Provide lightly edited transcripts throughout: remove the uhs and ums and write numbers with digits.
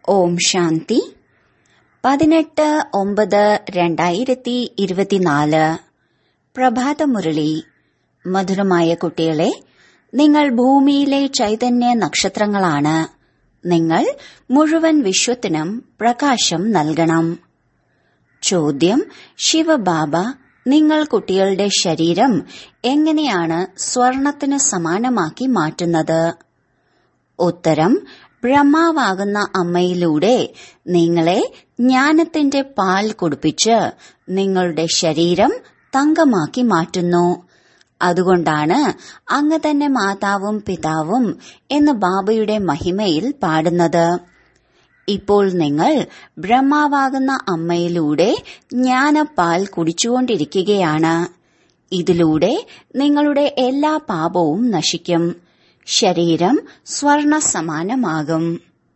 ഓം ശാന്തി 18/9/2024 പ്രഭാതമുരളി. മധുരമായ കുട്ടികളെ, നിങ്ങൾ ഭൂമിയിലെ ചൈതന്യ നക്ഷത്രങ്ങളാണ്. നിങ്ങൾ മുഴുവൻ വിശ്വത്തിനും പ്രകാശം നൽകണം. ചോദ്യം: ശിവബാബ, നിങ്ങൾ കുട്ടികളുടെ ശരീരം എങ്ങനെയാണ് സ്വർണത്തിന് സമാനമാക്കി മാറ്റുന്നത്? ഉത്തരം: ബ്രഹ്മാവാകുന്ന അമ്മയിലൂടെ നിങ്ങളെ ജ്ഞാനത്തിന്റെ പാൽ കുടിപ്പിച്ച് നിങ്ങളുടെ ശരീരം തങ്കമാക്കി മാറ്റുന്നു. അതുകൊണ്ടാണ് അങ്ങ് തന്നെ മാതാവും പിതാവും എന്ന് ബാബയുടെ മഹിമയിൽ പാടുന്നത്. ഇപ്പോൾ നിങ്ങൾ ബ്രഹ്മാവാകുന്ന അമ്മയിലൂടെ ജ്ഞാനപ്പാൽ കുടിച്ചുകൊണ്ടിരിക്കുകയാണ്. ഇതിലൂടെ നിങ്ങളുടെ എല്ലാ പാപവും നശിക്കും. ശരീരം സ്വർണ സമാനമാകും.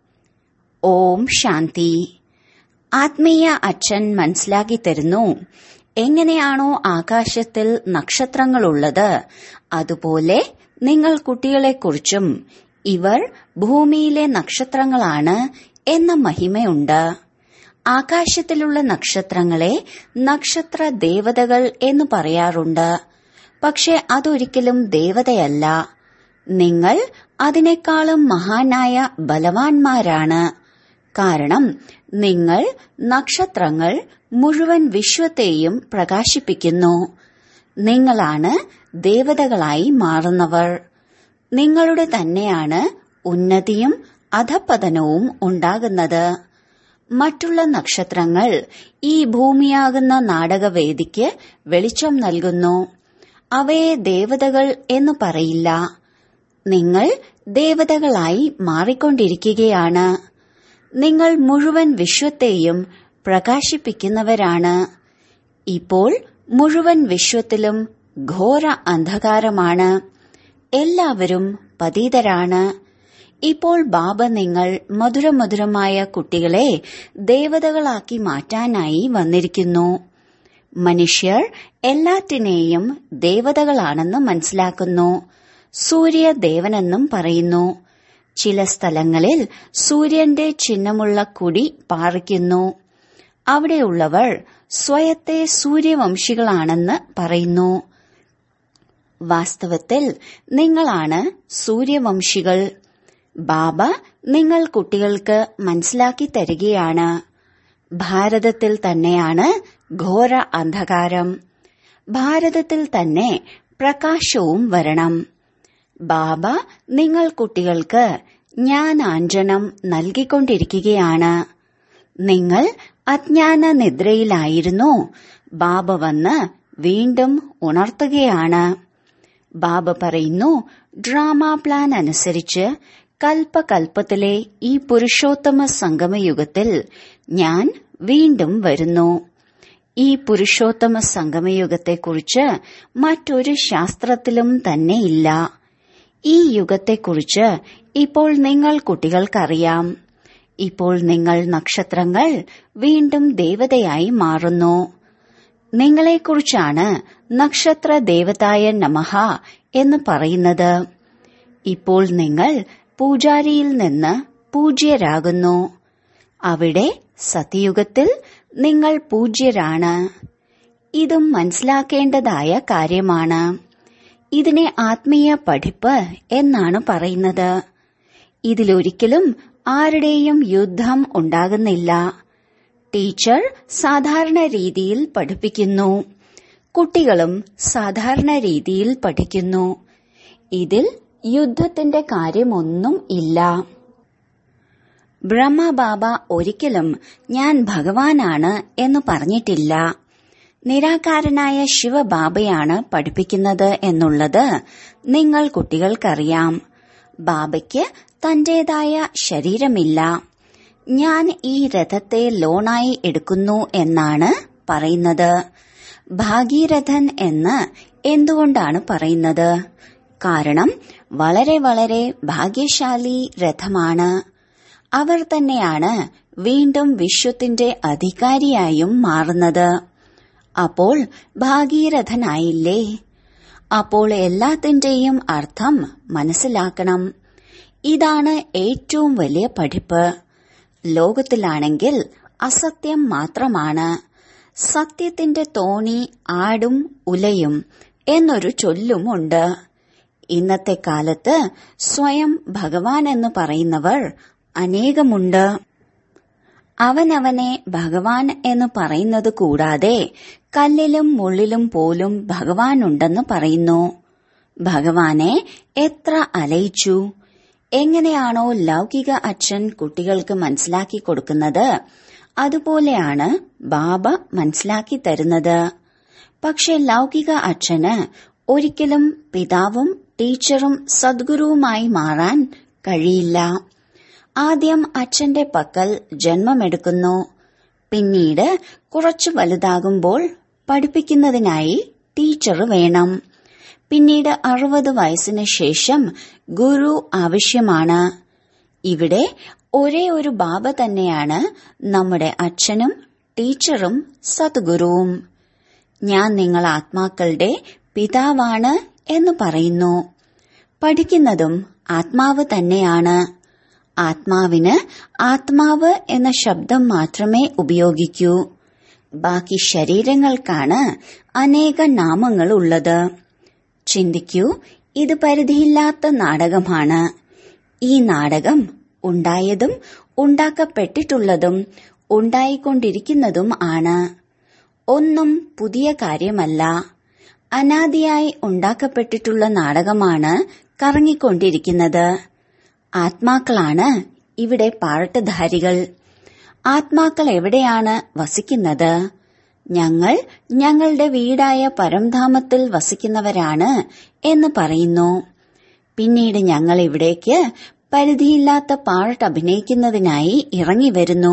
ഓം ശാന്തി. ആത്മീയ അച്ഛൻ മനസ്സിലാക്കി തരുന്നു, എങ്ങനെയാണോ ആകാശത്തിൽ നക്ഷത്രങ്ങളുള്ളത്, അതുപോലെ നിങ്ങൾ കുട്ടികളെക്കുറിച്ചും ഇവർ ഭൂമിയിലെ നക്ഷത്രങ്ങളാണ് എന്ന മഹിമയുണ്ട്. ആകാശത്തിലുള്ള നക്ഷത്രങ്ങളെ നക്ഷത്ര ദേവതകൾ എന്ന് പറയാറുണ്ട്. പക്ഷെ അതൊരിക്കലും ദേവതയല്ല. നിങ്ങൾ അതിനേക്കാളും മഹാനായ ബലവാന്മാരാണ്. കാരണം നിങ്ങൾ നക്ഷത്രങ്ങൾ മുഴുവൻ വിശ്വത്തെയും പ്രകാശിപ്പിക്കുന്നു. നിങ്ങളാണ് ദേവതകളായി മാറുന്നവർ. നിങ്ങളുടെ തന്നെയാണ് ഉന്നതിയും അധപ്പതനവും ഉണ്ടാകുന്നത്. മറ്റുള്ള നക്ഷത്രങ്ങൾ ഈ ഭൂമിയാകുന്ന നാടകവേദിക്ക് വെളിച്ചം നൽകുന്നു. അവയെ ദേവതകൾ എന്ന് പറയില്ല. നിങ്ങൾ ദേവതകളായി മാറിക്കൊണ്ടിരിക്കുകയാണ്. നിങ്ങൾ മുഴുവൻ വിശ്വത്തെയും പ്രകാശിപ്പിക്കുന്നവരാണ്. ഇപ്പോൾ മുഴുവൻ വിശ്വത്തിലും ഘോര അന്ധകാരമാണ്. എല്ലാവരും പതീതരാണ്. ഇപ്പോൾ ബാബ നിങ്ങൾ മധുരമധുരമായ കുട്ടികളെ ദേവതകളാക്കി മാറ്റാനായി വന്നിരിക്കുന്നു. മനുഷ്യർ എല്ലാറ്റിനെയും ദേവതകളാണെന്ന് മനസ്സിലാക്കുന്നു. സൂര്യദേവനെന്നും പറയുന്നു. ചില സ്ഥലങ്ങളിൽ സൂര്യന്റെ ചിഹ്നമുള്ള കുടി പാറിക്കുന്നു. അവിടെയുള്ളവർ സ്വയത്തെ സൂര്യവംശികളാണെന്ന് പറയുന്നു. വാസ്തവത്തിൽ നിങ്ങളാണ് സൂര്യവംശികൾ. ബാബ നിങ്ങൾ കുട്ടികൾക്ക് മനസ്സിലാക്കി തരികയാണ്. ഭാരതത്തിൽ തന്നെയാണ് ഘോര അന്ധകാരം. ഭാരതത്തിൽ തന്നെ പ്രകാശവും വരണം. ബാബ നിങ്ങൾ കുട്ടികൾക്ക് ജ്ഞാനാഞ്ജനം നൽകിക്കൊണ്ടിരിക്കുകയാണ്. നിങ്ങൾ അജ്ഞാന നിദ്രയിലായിരുന്നു. ബാബ വന്ന് വീണ്ടും ഉണർത്തുകയാണ്. ബാബ പറയുന്നു, ഡ്രാമ പ്ലാൻ അനുസരിച്ച് കൽപ്പകൽപ്പത്തിലെ ഈ പുരുഷോത്തമ സംഗമയുഗത്തിൽ ഞാൻ വീണ്ടും വരുന്നു. ഈ പുരുഷോത്തമ സംഗമയുഗത്തെക്കുറിച്ച് മറ്റൊരു ശാസ്ത്രത്തിലും തന്നെയില്ല. ഈ യുഗത്തെക്കുറിച്ച് ഇപ്പോൾ നിങ്ങൾ കുട്ടികൾക്കറിയാം. ഇപ്പോൾ നിങ്ങൾ നക്ഷത്രങ്ങൾ വീണ്ടും ദേവതയായി മാറുന്നു. നിങ്ങളെക്കുറിച്ചാണ് നക്ഷത്ര ദേവതായ നമഃ എന്ന് പറയുന്നത്. ഇപ്പോൾ നിങ്ങൾ പൂജാരിയിൽ നിന്ന് പൂജ്യരാകുന്നു. അവിടെ സത്യയുഗത്തിൽ നിങ്ങൾ പൂജ്യരാണ്. ഇതും മനസ്സിലാക്കേണ്ടതായ കാര്യമാണ്. ഇതിനെ ആത്മീയ പഠിപ്പ് എന്നാണ് പറയുന്നത്. ഇതിലൊരിക്കലും ആരുടെയും യുദ്ധം ഉണ്ടാകുന്നില്ല. ടീച്ചർ സാധാരണ രീതിയിൽ പഠിപ്പിക്കുന്നു. കുട്ടികളും സാധാരണ രീതിയിൽ പഠിക്കുന്നു. ഇതിൽ യുദ്ധത്തിന്റെ കാര്യമൊന്നും ഇല്ല. ബ്രഹ്മബാബ ഒരിക്കലും ഞാൻ ഭഗവാനാണ് എന്ന് പറഞ്ഞിട്ടില്ല. നിരാകാരനായ ശിവബാബയാണ് പഠിപ്പിക്കുന്നത് എന്നുള്ളത് നിങ്ങൾ കുട്ടികൾക്കറിയാം. ബാബയ്ക്ക് തന്റേതായ ശരീരമില്ല. ഞാൻ ഈ രഥത്തെ ലോണായി എടുക്കുന്നു എന്നാണ് പറയുന്നത്. ഭാഗീരഥൻ എന്ന് എന്തുകൊണ്ടാണ് പറയുന്നത്? കാരണം വളരെ വളരെ ഭാഗ്യശാലി രഥമാണ്. അവർ തന്നെയാണ് വീണ്ടും വിശ്വത്തിന്റെ അധികാരിയായും മാറുന്നത്. അപ്പോൾ ഭാഗീരഥനായില്ലേ? അപ്പോൾ എല്ലാത്തിന്റെയും അർത്ഥം മനസ്സിലാക്കണം. ഇതാണ് ഏറ്റവും വലിയ പഠിപ്പ്. ലോകത്തിലാണെങ്കിൽ അസത്യം മാത്രമാണ്. സത്യത്തിന്റെ തോണി ആടും ഉലയും എന്നൊരു ചൊല്ലുമുണ്ട്. ഇന്നത്തെ കാലത്ത് സ്വയം ഭഗവാൻ എന്ന് പറയുന്നവർ അനേകമുണ്ട്. അവനവനെ ഭഗവാൻ എന്ന് പറയുന്നത് കൂടാതെ കല്ലിലും മുള്ളിലും പോലും ഭഗവാനുണ്ടെന്ന് പറയുന്നു. ഭഗവാനെ എത്ര അലയിച്ചു. എങ്ങനെയാണോ ലൗകിക അച്ഛൻ കുട്ടികൾക്ക് മനസ്സിലാക്കി കൊടുക്കുന്നത്, അതുപോലെയാണ് ബാബ മനസ്സിലാക്കി തരുന്നത്. പക്ഷെ ലൗകിക അച്ഛന് ഒരിക്കലും പിതാവും ടീച്ചറും സദ്ഗുരുവുമായി മാറാൻ കഴിയില്ല. ആദ്യം അച്ഛന്റെ പക്കൽ ജന്മമെടുക്കുന്നു. പിന്നീട് കുറച്ചു വലുതാകുമ്പോൾ പഠിപ്പിക്കുന്നതിനായി ടീച്ചർ വേണം. പിന്നീട് 60 വയസ്സിന് ശേഷം ഗുരു ആവശ്യമാണ്. ഇവിടെ ഒരേ ഒരു ബാബ തന്നെയാണ് നമ്മുടെ അച്ഛനും ടീച്ചറും സദ്ഗുരുവും. ഞാൻ നിങ്ങൾ ആത്മാക്കളുടെ പിതാവാണ് എന്ന് പറയുന്നു. പഠിക്കുന്നതും ആത്മാവ് തന്നെയാണ്. ആത്മാവിന് ആത്മാവ് എന്ന ശബ്ദം മാത്രമേ ഉപയോഗിക്കൂ. ബാക്കി ശരീരങ്ങൾക്കാണ് അനേക നാമങ്ങൾ ഉള്ളത്. ചിന്തിക്കൂ, ഇത് പരിധിയില്ലാത്ത നാടകമാണ്. ഈ നാടകം ഉണ്ടായതും ഉണ്ടാക്കപ്പെട്ടിട്ടുള്ളതും ഉണ്ടായിക്കൊണ്ടിരിക്കുന്നതും ആണ്. ഒന്നും പുതിയ കാര്യമല്ല. അനാദിയായി ഉണ്ടാക്കപ്പെട്ടിട്ടുള്ള നാടകമാണ് കറങ്ങിക്കൊണ്ടിരിക്കുന്നത്. ആത്മാക്കളാണ് ഇവിടെ പാർട്ടധാരികൾ. ആത്മാക്കൾ എവിടെയാണ് വസിക്കുന്നത്? ഞങ്ങൾ ഞങ്ങളുടെ വീടായ പരംധാമത്തിൽ വസിക്കുന്നവരാണ് എന്ന് പറയുന്നു. പിന്നീട് ഞങ്ങൾ ഇവിടേക്ക് പരിധിയില്ലാത്ത പാർട്ട് അഭിനയിക്കുന്നതിനായി ഇറങ്ങി വരുന്നു.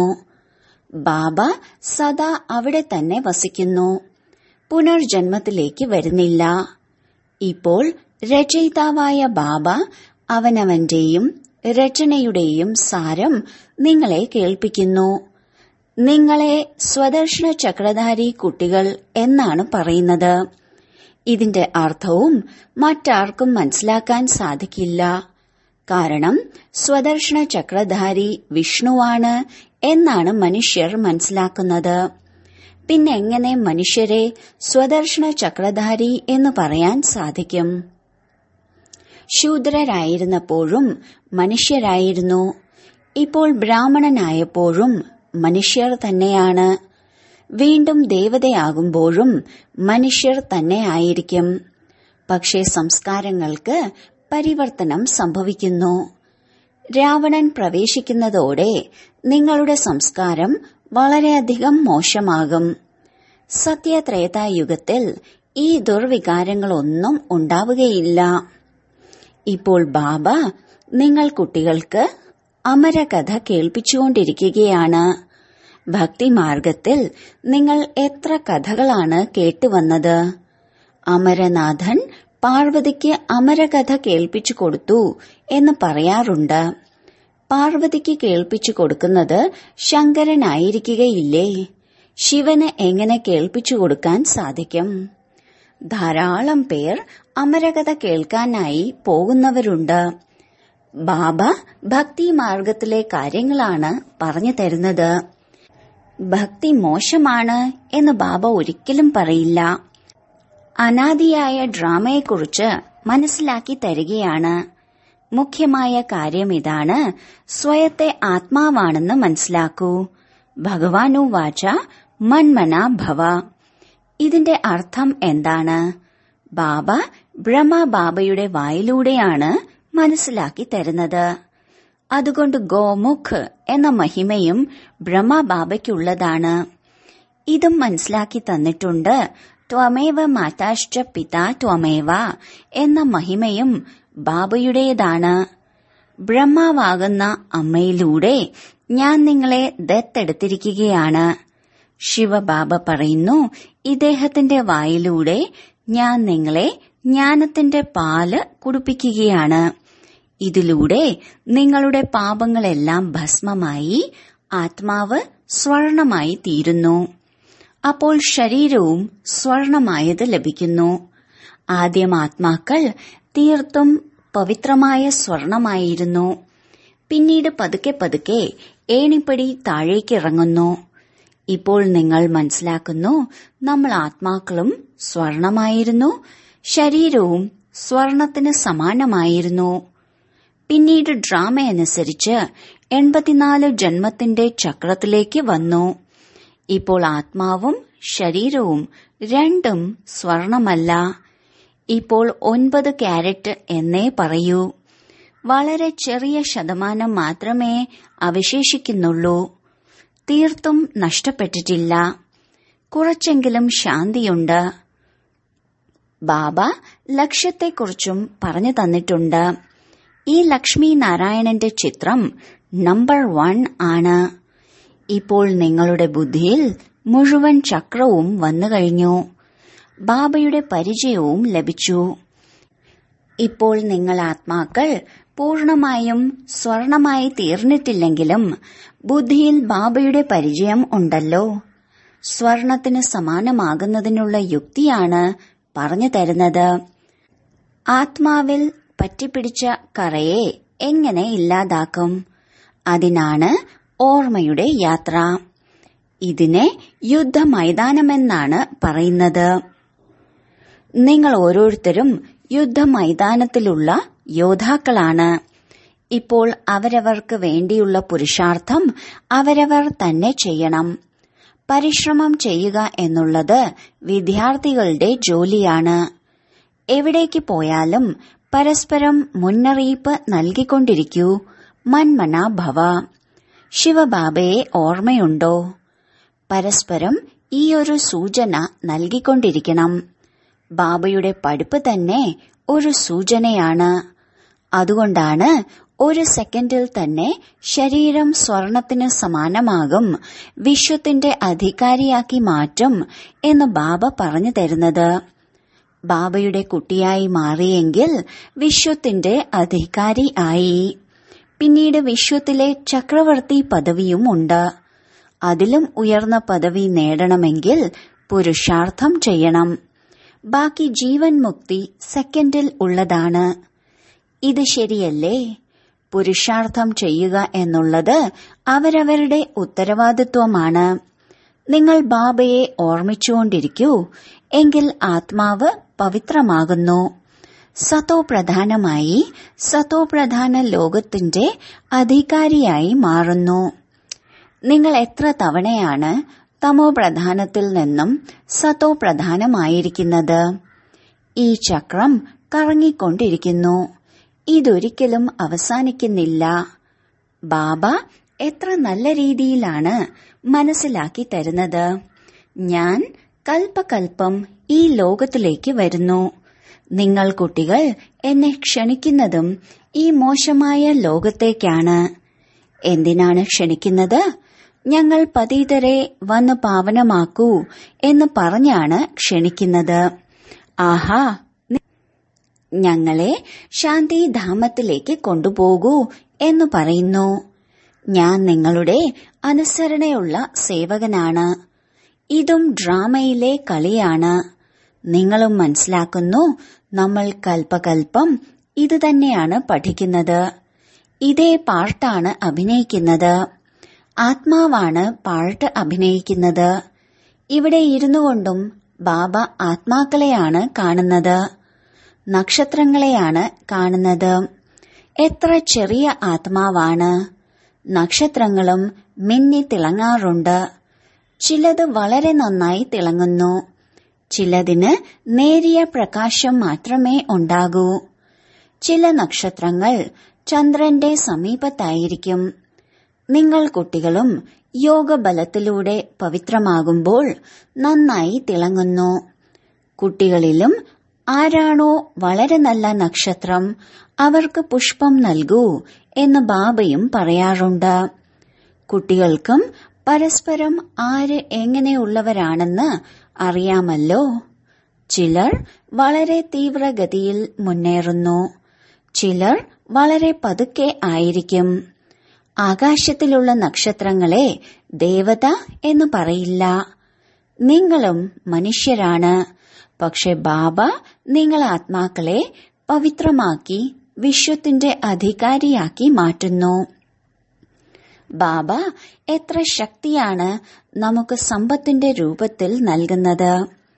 ബാബ സദാ അവിടെ തന്നെ വസിക്കുന്നു. പുനർജന്മത്തിലേക്ക് വരുന്നില്ല. ഇപ്പോൾ രചയിതാവായ ബാബ അവനവന്റെയും രചനയുടെയും സാരം നിങ്ങളെ കേൾപ്പിക്കുന്നു. നിങ്ങളെ സ്വദർശന ചക്രധാരി കുട്ടികൾ എന്നാണ് പറയുന്നത്. ഇതിന്റെ അർത്ഥവും മറ്റാർക്കും മനസ്സിലാക്കാൻ സാധിക്കില്ല. കാരണം സ്വദർശന ചക്രധാരി വിഷ്ണുവാണ് എന്നാണ് മനുഷ്യർ മനസ്സിലാക്കുന്നത്. പിന്നെ എങ്ങനെ മനുഷ്യരെ സ്വദർശന ചക്രധാരി എന്ന് പറയാൻ സാധിക്കും? ശൂദ്രരായിരുന്നപ്പോഴും മനുഷ്യരായിരുന്നു. ഇപ്പോൾ ബ്രാഹ്മണനായപ്പോഴും മനുഷ്യർ തന്നെയാണ്. വീണ്ടും ദേവതയാകുമ്പോഴും മനുഷ്യർ തന്നെ ആയിരിക്കും. പക്ഷേ സംസ്കാരങ്ങൾക്ക് പരിവർത്തനം സംഭവിക്കുന്നു. രാവണൻ പ്രവേശിക്കുന്നതോടെ നിങ്ങളുടെ സംസ്കാരം വളരെയധികം മോശമാകും. സത്യത്രേതായുഗത്തിൽ ഈ ദുർവികാരങ്ങളൊന്നും ഉണ്ടാവുകയില്ല. ഇപ്പോൾ ബാബ നിങ്ങൾ കുട്ടികൾക്ക് അമരകഥ കേൾപ്പിച്ചുകൊണ്ടിരിക്കുകയാണ്. ഭക്തിമാർഗത്തിൽ നിങ്ങൾ എത്ര കഥകളാണ് കേട്ടുവന്നത്? അമരനാഥൻ പാർവതിക്ക് അമരകഥ കേൾപ്പിച്ചു കൊടുത്തു എന്ന് പറയാറുണ്ട്. പാർവതിക്ക് കേൾപ്പിച്ചു കൊടുക്കുന്നത് ശങ്കരനായിരിക്കുകയില്ലേ? ശിവന് എങ്ങനെ കേൾപ്പിച്ചു കൊടുക്കാൻ സാധിക്കും? ധാരാളം പേർ അമരകഥ കേൾക്കാനായി പോകുന്നവരുണ്ട്. ബാബ ഭക്തി മാർഗത്തിലെ കാര്യങ്ങളാണ് പറഞ്ഞു തരുന്നത്. ഭക്തി മോശമാണ് എന്ന് ബാബ ഒരിക്കലും പറയില്ല. അനാദിയായ ഡ്രാമയെക്കുറിച്ച് മനസ്സിലാക്കി തരികയാണ്. മുഖ്യമായ കാര്യം ഇതാണ്: സ്വയത്തെ ആത്മാവാണെന്ന് മനസ്സിലാക്കൂ. ഭഗവാനു വാച മന്മന ഭവ. ഇതിന്റെ അർത്ഥം എന്താണ്? ബാബ ബ്രഹ്മബാബയുടെ വായിലൂടെയാണ് മനസ്സിലാക്കി തരുന്നത്. അതുകൊണ്ട് ഗോമുഖ് എന്ന മഹിമയും ബ്രഹ്മബാബയ്ക്കുള്ളതാണ്. ഇതും മനസ്സിലാക്കി തന്നിട്ടുണ്ട്. ത്വമേവ മാതാശ്ച പിതാ ത്വമേവ എന്ന മഹിമയും ബാബയുടേതാണ്. ബ്രഹ്മാവാകുന്ന അമ്മയിലൂടെ ഞാൻ നിങ്ങളെ ദത്തെടുത്തിരിക്കുകയാണ്. ശിവബാബ പറയുന്നു, ഇദ്ദേഹത്തിന്റെ വായിലൂടെ ഞാൻ നിങ്ങളെ ജ്ഞാനത്തിന്റെ പാല് കുടിപ്പിക്കുകയാണ്. ഇതിലൂടെ നിങ്ങളുടെ പാപങ്ങളെല്ലാം ഭസ്മമായി ആത്മാവ് സ്വർണമായി തീരുന്നു. അപ്പോൾ ശരീരവും സ്വർണമായത് ലഭിക്കുന്നു. ആദ്യം ആത്മാക്കൾ തീർത്തും പവിത്രമായ സ്വർണമായിരുന്നു. പിന്നീട് പതുക്കെ പതുക്കെ ഏണിപ്പടി താഴേക്കിറങ്ങുന്നു. ഇപ്പോൾ നിങ്ങൾ മനസ്സിലാക്കുന്നു, നമ്മൾ ആത്മാക്കളും സ്വർണമായിരുന്നു, ശരീരവും സ്വർണത്തിന് സമാനമായിരുന്നു. പിന്നീട് ഡ്രാമയനുസരിച്ച് 84 ജന്മത്തിന്റെ ചക്രത്തിലേക്ക് വന്നു. ഇപ്പോൾ ആത്മാവും ശരീരവും രണ്ടും സ്വർണമല്ല. ഇപ്പോൾ 9 കാരറ്റ് എന്നേ പറയൂ. വളരെ ചെറിയ ശതമാനം മാത്രമേ അവശേഷിക്കുന്നുള്ളൂ. തീർത്തും നഷ്ടപ്പെട്ടിട്ടില്ല. കുറച്ചെങ്കിലും ശാന്തിയുണ്ട്. ബാബ ലക്ഷ്യത്തെക്കുറിച്ചും പറഞ്ഞു തന്നിട്ടുണ്ട്. ഈ ലക്ഷ്മി നാരായണന്റെ ചിത്രം നമ്പർ 1 ആണ്. ഇപ്പോൾ നിങ്ങളുടെ ബുദ്ധിയിൽ മുഴുവൻ ചക്രവും വന്നു കഴിഞ്ഞു. ബാബയുടെ പരിചയവും ലഭിച്ചു. ഇപ്പോൾ നിങ്ങൾ ആത്മാക്കൾ പൂർണമായും സ്വർണമായി തീർന്നിട്ടില്ലെങ്കിലും ബുദ്ധിയിൽ ബാബയുടെ പരിചയം ഉണ്ടല്ലോ. സ്വർണത്തിന് സമാനമാകുന്നതിനുള്ള യുക്തിയാണ് പറഞ്ഞു തരുന്നത്. ആത്മാവിൽ പറ്റിപ്പിടിച്ച കറയെ എങ്ങനെ ഇല്ലാതാക്കും? അതിനാണ് ഓർമ്മയുടെ യാത്ര. ഇതിനെ യുദ്ധമൈതാനമെന്നാണ് പറയുന്നത്. നിങ്ങൾ ഓരോരുത്തരും യുദ്ധമൈതാനത്തിലുള്ള യോദ്ധാക്കളാണ്. ഇപ്പോൾ അവരവർക്ക് വേണ്ടിയുള്ള പുരുഷാർത്ഥം അവരവർ തന്നെ ചെയ്യണം. പരിശ്രമം ചെയ്യുക എന്നുള്ളത് വിദ്യാർത്ഥികളുടെ ജോലിയാണ്. എവിടേക്ക് പോയാലും പരസ്പരം മുന്നറിയിപ്പ് നൽകിക്കൊണ്ടിരിക്കൂ. മന്മന ഭവ. ശിവബാബയെ ഓർമ്മയുണ്ടോ? പരസ്പരം ഈ ഒരു സൂചന നൽകിക്കൊണ്ടിരിക്കണം. ബാബയുടെ പഠിപ്പ് തന്നെ ഒരു സൂചനയാണ്. അതുകൊണ്ടാണ് ഒരു സെക്കൻഡിൽ തന്നെ ശരീരം സ്വർണത്തിന് സമാനമാകും, വിശ്വത്തിന്റെ അധികാരിയാക്കി മാറ്റും എന്ന് ബാബ പറഞ്ഞു തരുന്നത്. ബാബയുടെ കുട്ടിയായി മാറിയെങ്കിൽ വിശ്വത്തിന്റെ അധികാരി ആയി. പിന്നീട് വിശ്വത്തിലെ ചക്രവർത്തി പദവിയും ഉണ്ട്. അതിലും ഉയർന്ന പദവി നേടണമെങ്കിൽ പുരുഷാർത്ഥം ചെയ്യണം. ബാക്കി ജീവൻ മുക്തി സെക്കൻഡിൽ ഉള്ളതാണ്. ഇത് ശരിയല്ലേ? പുരുഷാർത്ഥം ചെയ്യുക എന്നുള്ളത് അവരവരുടെ ഉത്തരവാദിത്വമാണ്. നിങ്ങൾ ബാബയെ ഓർമ്മിച്ചുകൊണ്ടിരിക്കൂ, എങ്കിൽ ആത്മാവ് പവിത്രമാകുന്നു. സതോ പ്രധാനമായി സതോ പ്രധാന ലോകത്തിന്റെ അധികാരിയായി മാറുന്നു. നിങ്ങൾ എത്ര തവണയാണ് തമോ പ്രധാനത്തിൽ നിന്നും സതോ പ്രധാനമായിരിക്കുന്നത്? ഈ ചക്രം കറങ്ങിക്കൊണ്ടിരിക്കുന്നു. ഇതൊരിക്കലും അവസാനിക്കുന്നില്ല. ബാബ എത്ര നല്ല രീതിയിലാണ് മനസ്സിലാക്കി തരുന്നത്. ഞാൻ കൽപ്പകൽപ്പം ഈ ലോകത്തിലേക്ക് വരുന്നു. നിങ്ങൾ കുട്ടികൾ എന്നെ ക്ഷണിക്കുന്നതും ഈ മോശമായ ലോകത്തേക്കാണ്. എന്തിനാണ് ക്ഷണിക്കുന്നത്? ഞങ്ങൾ പതീതരെ വന്ന് പാവനമാക്കൂ എന്ന് പറഞ്ഞാണ് ക്ഷണിക്കുന്നത്. ആഹാ, ഞങ്ങളെ ശാന്തിധാമത്തിലേക്ക് കൊണ്ടുപോകൂ എന്ന് പറയുന്നു. ഞാൻ നിങ്ങളുടെ അനുസരണയുള്ള സേവകനാണ്. ഇതും ഡ്രാമയിലെ കളിയാണ്. നിങ്ങളും മനസ്സിലാക്കുന്നു, നമ്മൾ കൽപ്പകൽപ്പം ഇതുതന്നെയാണ് പഠിക്കുന്നത്. ഇതേ പാർട്ടാണ് അഭിനയിക്കുന്നത്. ആത്മാവാണ് പാർട്ട് അഭിനയിക്കുന്നത്. ഇവിടെ ഇരുന്നു കൊണ്ടും ബാബ ആത്മാക്കളെയാണ് കാണുന്നത്, നക്ഷത്രങ്ങളെയാണ് കാണുന്നത്. എത്ര ചെറിയ ആത്മാവാണ്! നക്ഷത്രങ്ങളും മിന്നി തിളങ്ങാറുണ്ട്. ചിലത് വളരെ നന്നായി തിളങ്ങുന്നു. ചിലതിന് നേരിയ പ്രകാശം മാത്രമേ ഉണ്ടാകൂ. ചില നക്ഷത്രങ്ങൾ ചന്ദ്രന്റെ സമീപത്തായിരിക്കും. നിങ്ങൾ കുട്ടികളും യോഗബലത്തിലൂടെ പവിത്രമാകുമ്പോൾ നന്നായി തിളങ്ങുന്നു. കുട്ടികളിലും ആരാണോ വളരെ നല്ല നക്ഷത്രം അവർക്ക് പുഷ്പം നൽകൂ എന്ന് ബാബയും പറയാറുണ്ട്. കുട്ടികൾക്കും പരസ്പരം ആര് എങ്ങനെയുള്ളവരാണെന്ന് അറിയാമല്ലോ. ചിലർ വളരെ തീവ്രഗതിയിൽ മുന്നേറുന്നു, ചിലർ വളരെ പതുക്കെ ആയിരിക്കും. ആകാശത്തിലുള്ള നക്ഷത്രങ്ങളെ ദേവത എന്ന് പറയില്ല. നിങ്ങളും മനുഷ്യരാണ്. പക്ഷെ ബാബ നിങ്ങൾ ആത്മാക്കളെ പവിത്രമാക്കി വിശ്വത്തിന്റെ അധികാരിയാക്കി മാറ്റുന്നു. ബാബ എത്ര ശക്തിയാണ് നമുക്ക് സമ്പത്തിന്റെ രൂപത്തിൽ നൽകുന്നത്.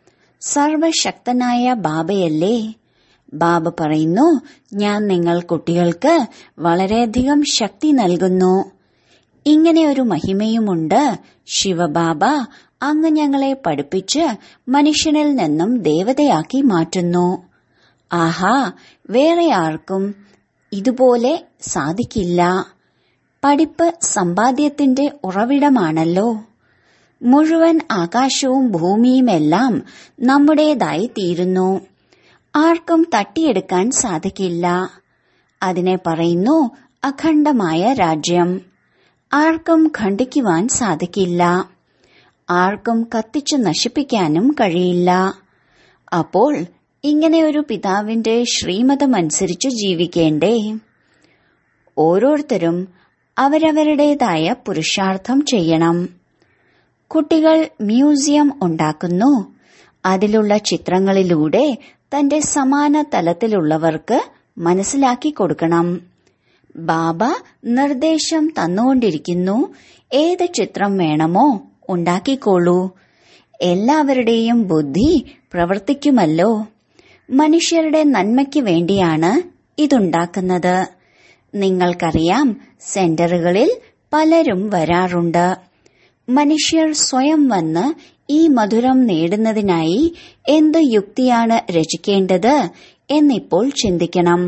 സർവശക്തനായ ബാബയല്ലേ. ബാബ പറയുന്നു, ഞാൻ നിങ്ങൾ കുട്ടികൾക്ക് വളരെയധികം ശക്തി നൽകുന്നു. ഇങ്ങനെ ഒരു മഹിമയുമുണ്ട്. ശിവബാബ അങ്ങ് ഞങ്ങളെ പഠിപ്പിച്ച് മനുഷ്യനിൽ നിന്നും ദേവതയാക്കി മാറ്റുന്നു. ആഹാ, വേറെ ആർക്കും ഇതുപോലെ സാധിക്കില്ല. പഠിപ്പ് സമ്പാദ്യത്തിന്റെ ഉറവിടമാണല്ലോ. മുഴുവൻ ആകാശവും ഭൂമിയുമെല്ലാം നമ്മുടേതായി തീരുന്നു. ആർക്കും തട്ടിയെടുക്കാൻ സാധിക്കില്ല. അതിനെ പറയുന്നു അഖണ്ഡമായ രാജ്യം. ആർക്കും ഖണ്ഡിക്കുവാൻ സാധിക്കില്ല. ആർക്കും കത്തിച്ചു നശിപ്പിക്കാനും കഴിയില്ല. അപ്പോൾ ഇങ്ങനെയൊരു പിതാവിന്റെ ശ്രീമതമനുസരിച്ച് ജീവിക്കേണ്ടേ? ഓരോരുത്തരും അവരവരുടേതായ പുരുഷാർത്ഥം ചെയ്യണം. കുട്ടികൾ മ്യൂസിയം ഉണ്ടാക്കുന്നു. അതിലുള്ള ചിത്രങ്ങളിലൂടെ തന്റെ സമാന തലത്തിലുള്ളവർക്ക് മനസ്സിലാക്കി കൊടുക്കണം. ബാബ നിർദ്ദേശം തന്നുകൊണ്ടിരിക്കുന്നു, ഏത് ചിത്രം വേണമോ ഉണ്ടാക്കിക്കോളൂ. എല്ലാവരുടെയും ബുദ്ധി പ്രവർത്തിക്കുമല്ലോ. മനുഷ്യരുടെ നന്മയ്ക്ക് വേണ്ടിയാണ് ഇതുണ്ടാക്കുന്നത്. നിങ്ങൾക്കറിയാം, സെന്ററുകളിൽ പലരും വരാറുണ്ട്. മനുഷ്യർ സ്വയം വന്ന് ഈ മധുരം നേടുന്നതിനായി എന്ത് യുക്തിയാണ് രചിക്കേണ്ടത് എന്നിപ്പോൾ ചിന്തിക്കണം.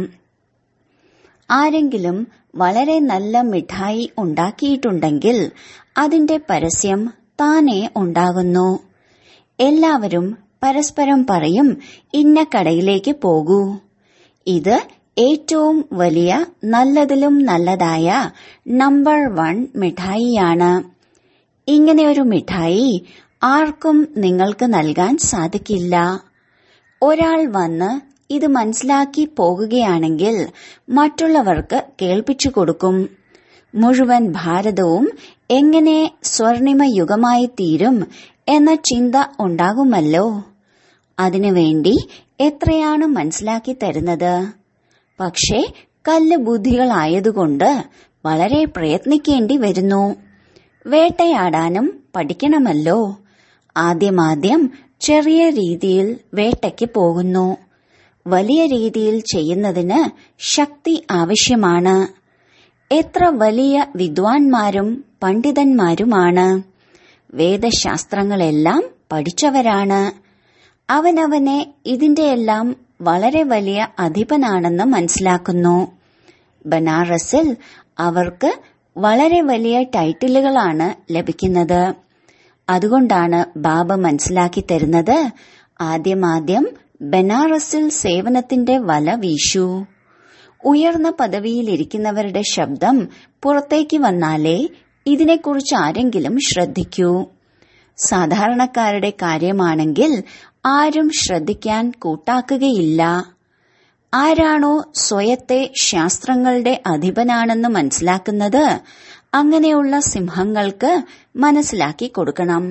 ആരെങ്കിലും വളരെ നല്ല മിഠായി ഉണ്ടാക്കിയിട്ടുണ്ടെങ്കിൽ അതിന്റെ പരസ്യം താനേ ഉണ്ടാകുന്നു. എല്ലാവരും പരസ്പരം പറയും, ഇന്ന കടയിലേക്ക് പോകൂ. ഇത് ഏറ്റവും വലിയ നല്ലതിലും നല്ലതായ നമ്പർ 1 മിഠായിയാണ്. ഇങ്ങനെയൊരു മിഠായി ആർക്കും നിങ്ങൾക്ക് നൽകാൻ സാധിക്കില്ല. ഒരാൾ വന്ന് ഇത് മനസ്സിലാക്കി പോകുകയാണെങ്കിൽ മറ്റുള്ളവർക്ക് കേൾപ്പിച്ചു കൊടുക്കും. മുഴുവൻ ഭാരതവും എങ്ങനെ സ്വർണിമ യുഗമായി തീരും എന്ന ചിന്ത ഉണ്ടാകുമല്ലോ. അതിനുവേണ്ടി എത്രയാണ് മനസ്സിലാക്കി തരുന്നത്. പക്ഷേ കല്ല് ബുദ്ധികളായതുകൊണ്ട് വളരെ പ്രയത്നിക്കേണ്ടി വരുന്നു. വേട്ടയാടാനും പഠിക്കണമല്ലോ. ആദ്യമാദ്യം ചെറിയ രീതിയിൽ വേട്ടയ്ക്ക് പോകുന്നു. വലിയ രീതിയിൽ ചെയ്യുന്നതിന് ശക്തി ആവശ്യമാണ്. എത്ര വലിയ വിദ്വാൻമാരും പണ്ഡിതന്മാരുമാണ്. വേദശാസ്ത്രങ്ങളെല്ലാം പഠിച്ചവരാണ്. അവനവനെ ഇതിന്റെയെല്ലാം വളരെ വലിയ അധിപനാണെന്ന് മനസ്സിലാക്കുന്നു. ബനാറസിൽ അവർക്ക് വളരെ വലിയ ടൈറ്റിലുകളാണ് ലഭിക്കുന്നത്. അതുകൊണ്ടാണ് ബാബ മനസ്സിലാക്കി തരുന്നത്, ആദ്യമാദ്യം ബനാറസിൽ സേവനത്തിന്റെ വല വീശൂ. ഉയർന്ന പദവിയിലിരിക്കുന്നവരുടെ ശബ്ദം പുറത്തേക്ക് വന്നാലേ ഇതിനെക്കുറിച്ച് ആരെങ്കിലും ശ്രദ്ധിക്കൂ. സാധാരണക്കാരുടെ കാര്യമാണെങ്കിൽ ആരും ശ്രദ്ധിക്കാൻ കൂട്ടാക്കുകയില്ല. ആരാണോ സ്വയത്തെ ശാസ്ത്രങ്ങളുടെ അധിപനാണെന്ന് മനസ്സിലാക്കുന്നത്, അങ്ങനെയുള്ള സിംഹങ്ങൾക്ക് മനസ്സിലാക്കി കൊടുക്കണം.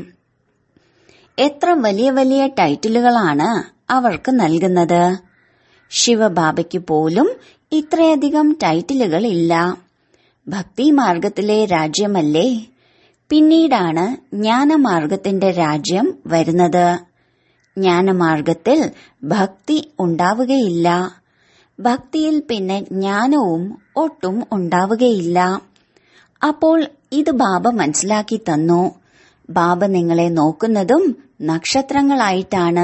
എത്ര വലിയ വലിയ ടൈറ്റിലുകളാണ് അവർക്ക് നൽകുന്നത്. ശിവബാബയ്ക്ക് പോലും ഇത്രയധികം ടൈറ്റിലുകൾ ഇല്ല. ഭക്തിമാർഗത്തിലെ രാജ്യമല്ലേ. പിന്നീടാണ് ജ്ഞാനമാർഗത്തിന്റെ രാജ്യം വരുന്നത്. ജ്ഞാനമാർഗത്തിൽ ഭക്തി ഉണ്ടാവുകയില്ല. ഭക്തിയിൽ പിന്നെ ജ്ഞാനവും ഒട്ടും ഉണ്ടാവുകയില്ല. അപ്പോൾ ഇത് ബാബ മനസ്സിലാക്കി തന്നു. ബാബ നിങ്ങളെ നോക്കുന്നതും നക്ഷത്രങ്ങളായിട്ടാണ്.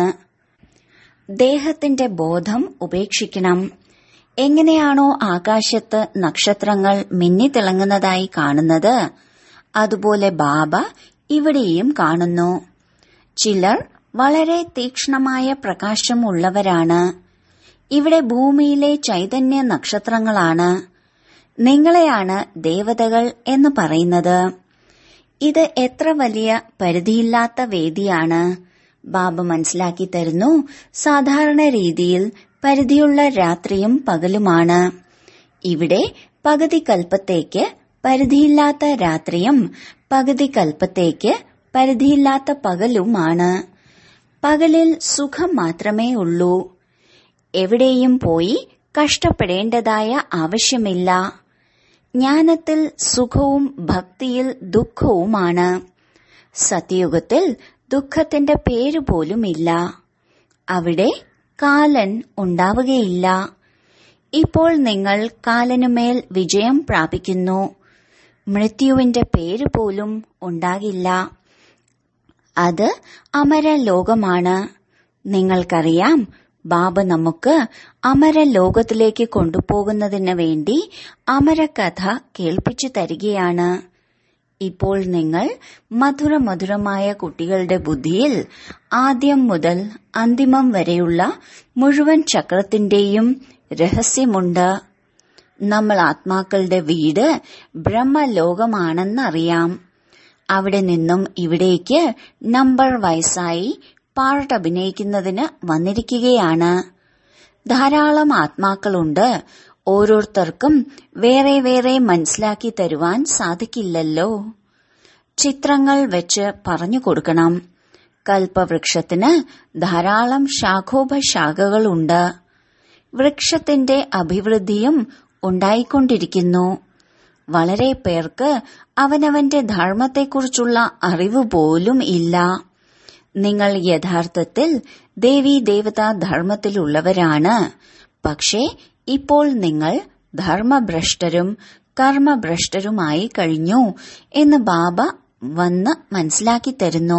ദേഹത്തിന്റെ ബോധം ഉപേക്ഷിക്കണം. എങ്ങനെയാണോ ആകാശത്ത് നക്ഷത്രങ്ങൾ മിന്നിത്തിളങ്ങുന്നതായി കാണുന്നത്, അതുപോലെ ബാബ ഇവിടെയും കാണുന്നു. ചിലർ വളരെ തീക്ഷ്ണമായ പ്രകാശമുള്ളവരാണ്. ഇവിടെ ഭൂമിയിലെ ചൈതന്യ നക്ഷത്രങ്ങളാണ്. നിങ്ങളെയാണ് ദേവതകൾ എന്ന് പറയുന്നത്. ഇത് എത്ര വലിയ പരിധിയില്ലാത്ത വേദിയാണ്. ബാബ മനസ്സിലാക്കി തരുന്നു, സാധാരണ രീതിയിൽ പരിധിയുള്ള രാത്രിയും പകലുമാണ്. ഇവിടെ പകുതി കൽപ്പത്തേക്ക് പരിധിയില്ലാത്ത രാത്രിയും പകുതി കൽപ്പത്തേക്ക് പരിധിയില്ലാത്ത പകലുമാണ്. പകലിൽ സുഖം മാത്രമേ ഉള്ളൂ. എവിടെയും പോയി കഷ്ടപ്പെടേണ്ടതായ ആവശ്യമില്ല. ജ്ഞാനത്തിൽ സുഖവും ഭക്തിയിൽ ദുഃഖവുമാണ്. സത്യയുഗത്തിൽ ദുഃഖത്തിന്റെ പേരുപോലുമില്ല. അവിടെ കാലൻ ഉണ്ടാവുകയില്ല. ഇപ്പോൾ നിങ്ങൾ കാലനുമേൽ വിജയം പ്രാപിക്കുന്നു. മൃത്യുവിന്റെ പേര് പോലും ഉണ്ടാകില്ല. അത് അമരലോകമാണ്. നിങ്ങൾക്കറിയാം, ബാബ നമുക്ക് അമരലോകത്തിലേക്ക് കൊണ്ടുപോകുന്നതിന് വേണ്ടി അമരകഥ കേൾപ്പിച്ചു തരികയാണ്. ഇപ്പോൾ നിങ്ങൾ മധുരമധുരമായ കുട്ടികളുടെ ബുദ്ധിയിൽ ആദ്യം മുതൽ അന്തിമം വരെയുള്ള മുഴുവൻ ചക്രത്തിന്റെയും രഹസ്യമുണ്ട്. നമ്മൾ ആത്മാക്കളുടെ വീട് ബ്രഹ്മലോകമാണെന്നറിയാം. അവിടെ നിന്നും ഇവിടേക്ക് നമ്പർ വയസ്സായി പാർട്ട് അഭിനയിക്കുന്നതിന് വന്നിരിക്കുകയാണ്. ധാരാളം ആത്മാക്കളുണ്ട്. ഓരോരുത്തർക്കും വേറെ വേറെ മനസ്സിലാക്കി തരുവാൻ സാധിക്കില്ലല്ലോ. ചിത്രങ്ങൾ വെച്ച് പറഞ്ഞു കൊടുക്കണം. കൽപ്പവൃക്ഷത്തിന് ധാരാളം ശാഖോപശാഖകളുണ്ട്. വൃക്ഷത്തിന്റെ അഭിവൃദ്ധിയും ഉണ്ടായിക്കൊണ്ടിരിക്കുന്നു. വളരെ പേർക്ക് അവനവന്റെ ധർമ്മത്തെക്കുറിച്ചുള്ള അറിവ് പോലും ഇല്ല. നിങ്ങൾ യഥാർത്ഥത്തിൽ ദേവീദേവതാ ധർമ്മത്തിലുള്ളവരാണ്. പക്ഷേ ഇപ്പോൾ നിങ്ങൾ ധർമ്മഭ്രഷ്ടരും കർമ്മഭ്രഷ്ടരുമായി കഴിഞ്ഞു എന്ന് ബാബ വന്ന് മനസ്സിലാക്കി തരുന്നു.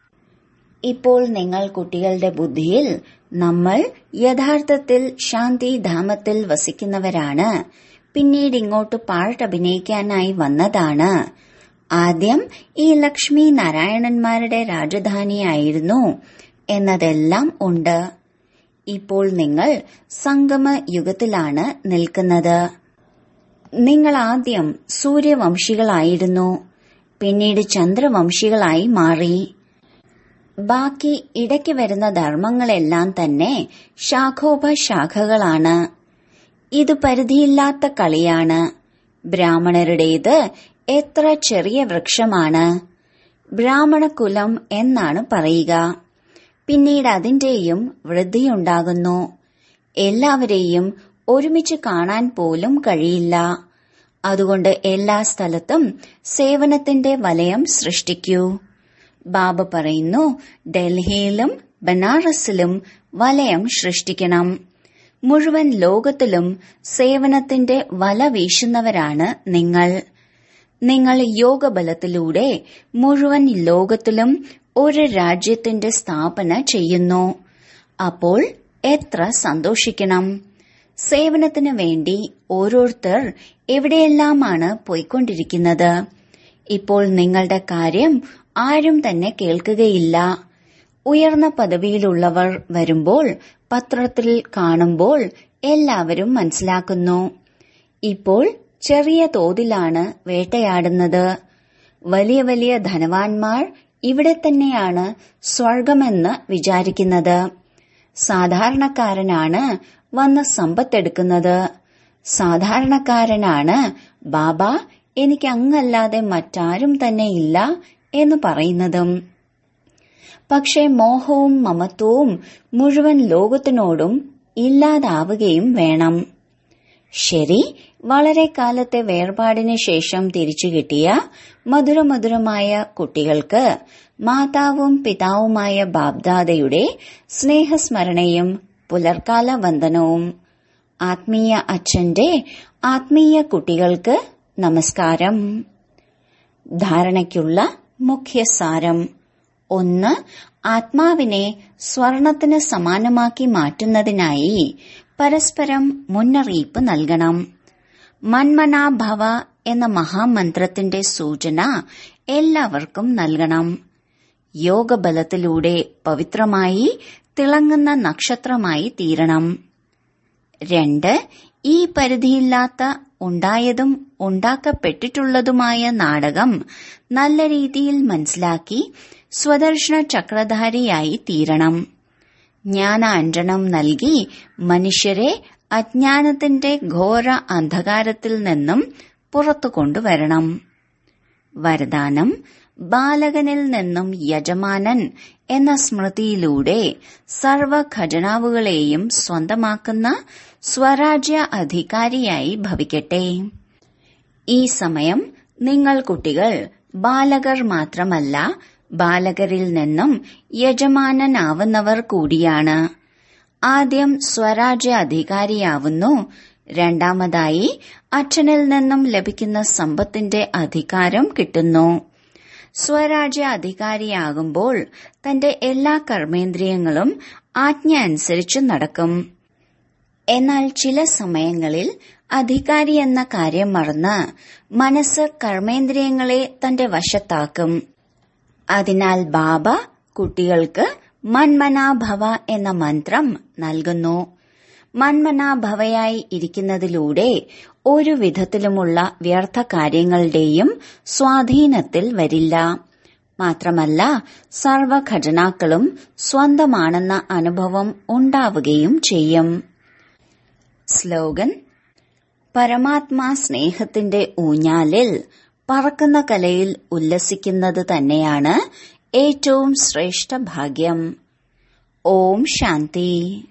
ഇപ്പോൾ നിങ്ങൾ കുട്ടികളുടെ ബുദ്ധിയിൽ നമ്മൾ യഥാർത്ഥത്തിൽ ശാന്തിധാമത്തിൽ വസിക്കുന്നവരാണ്. പിന്നീട് ഇങ്ങോട്ട് പാർട്ട് അഭിനയിക്കാനായി വന്നതാണ്. ആദ്യം ഈ ലക്ഷ്മി നാരായണന്മാരുടെ രാജധാനിയായിരുന്നു എന്നതെല്ലാം ഉണ്ട്. ഇപ്പോൾ നിങ്ങൾ സംഗമ യുഗത്തിലാണ് നിൽക്കുന്നത്. നിങ്ങൾ ആദ്യം സൂര്യവംശികളായിരുന്നു. പിന്നീട് ചന്ദ്രവംശികളായി മാറി. ബാക്കി ഇടയ്ക്ക് വരുന്ന ധർമ്മങ്ങളെല്ലാം തന്നെ ശാഖോപശാഖകളാണ്. ഇത് പരിധിയില്ലാത്ത കളിയാണ്. ബ്രാഹ്മണരുടേത് എത്ര ചെറിയ വൃക്ഷമാണ്. ബ്രാഹ്മണകുലം എന്നാണ് പറയുക. പിന്നീട് അതിന്റെയും വൃദ്ധിയുണ്ടാകുന്നു. എല്ലാവരെയും ഒരുമിച്ച് കാണാൻ പോലും കഴിയില്ല. അതുകൊണ്ട് എല്ലാ സ്ഥലത്തും സേവനത്തിന്റെ വലയം സൃഷ്ടിക്കൂ. ബാബ പറയുന്നു, ഡൽഹിയിലും ബനാറസിലും വലയം സൃഷ്ടിക്കണം. മുഴുവൻ ലോകത്തിലും സേവനത്തിന്റെ വല വീശുന്നവരാണ് നിങ്ങൾ. നിങ്ങൾ യോഗബലത്തിലൂടെ മുഴുവൻ ലോകത്തിലും ഒരു രാജ്യത്തിന്റെ സ്ഥാപന ചെയ്യുന്നു. അപ്പോൾ എത്ര സന്തോഷിക്കണം. സേവനത്തിനു വേണ്ടി ഓരോരുത്തർ എവിടെയെല്ലാമാണ് പോയിക്കൊണ്ടിരിക്കുന്നത്. ഇപ്പോൾ നിങ്ങളുടെ കാര്യം ആരും തന്നെ കേൾക്കുകയില്ല. ഉയർന്ന പദവിയിലുള്ളവർ വരുമ്പോൾ പത്രത്തിൽ കാണുമ്പോൾ എല്ലാവരും മനസ്സിലാക്കുന്നു. ഇപ്പോൾ ചെറിയ തോതിലാണ് വേട്ടയാടുന്നത്. വലിയ വലിയ ധനവാന്മാർ ഇവിടെ തന്നെയാണ് സ്വർഗമെന്ന് വിചാരിക്കുന്നത്. സാധാരണക്കാരനാണ് വന്ന് സമ്പത്തെടുക്കുന്നത്. സാധാരണക്കാരനാണ് ബാബ എനിക്ക് അങ്ങല്ലാതെ മറ്റാരും തന്നെ ഇല്ല എന്ന് പറയുന്നതും. പക്ഷെ മോഹവും മമത്വവും മുഴുവൻ ലോകത്തിനോടും ഇല്ലാതാവുകയും വേണം. ശരി, വളരെ കാലത്തെ വേർപാടിന് ശേഷം തിരിച്ചു കിട്ടിയ മധുരമധുരമായ കുട്ടികൾക്ക് മാതാവും പിതാവുമായ ബാബ്ദാദയുടെ സ്നേഹസ്മരണയും പുലർക്കാല വന്ദനവും. ആത്മീയ അച്ഛന്റെ ആത്മീയ കുട്ടികൾക്ക് നമസ്കാരം. ധാരണയ്ക്കുള്ള മുഖ്യസാരം: 1. ആത്മാവിനെ സ്വർണത്തിന് സമാനമാക്കി മാറ്റുന്നതിനായി പരസ്പരം മുന്നറിയിപ്പ് നൽകണം. മന്മനാഭവ എന്ന മഹാമന്ത്രത്തിന്റെ സൂചന എല്ലാവർക്കും നൽകണം. യോഗബലത്തിലൂടെ പവിത്രമായി തിളങ്ങുന്ന നക്ഷത്രമായി തീരണം. 2. ഈ പരിധിയില്ലാത്ത ഉണ്ടായതും ഉണ്ടാക്കപ്പെട്ടിട്ടുള്ളതുമായ നാടകം നല്ല രീതിയിൽ മനസ്സിലാക്കി സ്വദർശന ചക്രധാരിയായി തീരണം. ജ്ഞാനാഞ്ജനം നൽകി മനുഷ്യരെ അജ്ഞാനത്തിന്റെ ഘോര അന്ധകാരത്തിൽ നിന്നും പുറത്തു കൊണ്ടുവരണം. വരദാനം: ബാലകനിൽ നിന്നും യജമാനൻ എന്ന സ്മൃതിയിലൂടെ സർവ ഖജനാവുകളെയും സ്വന്തമാക്കുന്ന സ്വരാജ്യ അധികാരിയായി ഭവിക്കട്ടെ. ഈ സമയം നിങ്ങൾ കുട്ടികൾ ബാലകർ മാത്രമല്ല, ബാലകരിൽ നിന്നും യജമാനനാവുന്നവർ കൂടിയാണ്. ആദ്യം സ്വരാജ്യ അധികാരിയാവുന്നു. രണ്ടാമതായി അച്ഛനിൽ നിന്നും ലഭിക്കുന്ന സമ്പത്തിന്റെ അധികാരം കിട്ടുന്നു. സ്വരാജ്യ അധികാരിയാകുമ്പോൾ തന്റെ എല്ലാ കർമ്മേന്ദ്രിയങ്ങളും ആജ്ഞ അനുസരിച്ച് നടക്കും. എന്നാൽ ചില സമയങ്ങളിൽ അധികാരി എന്ന കാര്യം മറന്ന് മനസ്സ് കർമ്മേന്ദ്രിയങ്ങളെ തന്റെ വശത്താക്കും. അതിനാൽ ബാബ കുട്ടികൾക്ക് മന്മനാഭവ എന്ന മന്ത്രം നൽകുന്നു. മന്മനാഭവയായി ഇരിക്കുന്നതിലൂടെ ഒരു വിധത്തിലുമുള്ള വ്യർത്ഥ കാര്യങ്ങളുടെയും സ്വാധീനത്തിൽ വരില്ല. മാത്രമല്ല, സർവഘടനാക്കളും സ്വന്തമാണെന്ന അനുഭവം ഉണ്ടാവുകയും ചെയ്യും. സ്ലോഗൻ: പരമാത്മാ സ്നേഹത്തിന്റെ ഊഞ്ഞാലിൽ പറക്കുന്ന കലയിൽ ഉല്ലസിക്കുന്നത് തന്നെയാണ് ഏറ്റവും ശ്രേഷ്ഠ ഭാഗ്യം. ഓം ശാന്തി.